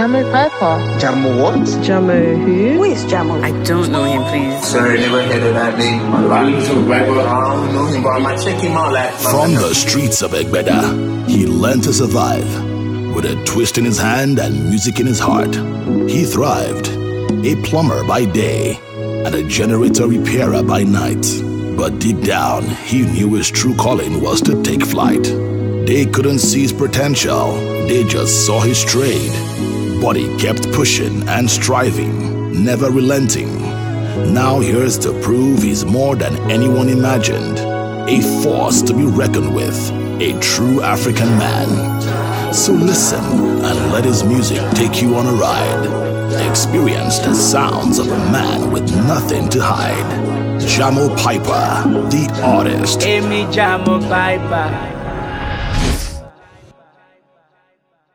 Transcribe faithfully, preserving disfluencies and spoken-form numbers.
Jamo Piper. Jamo what? Jamo who? Who is Jamo? I don't know him, please. Sorry, never heard of that name in my life. I don't know him, but I might check him out. Like, From the streets of Egbeda, he learned to survive. With a twist in his hand and music in his heart, he thrived. A plumber by day and a generator repairer by night. But deep down, he knew his true calling was to take flight. They couldn't see his potential, they just saw his trade. But he kept pushing and striving, never relenting. Now here's to prove he's more than anyone imagined. A force to be reckoned with, a true African man. So listen and let his music take you on a ride. Experience the sounds of a man with nothing to hide. Jamo Piper, the artist. Amy Jamo Piper.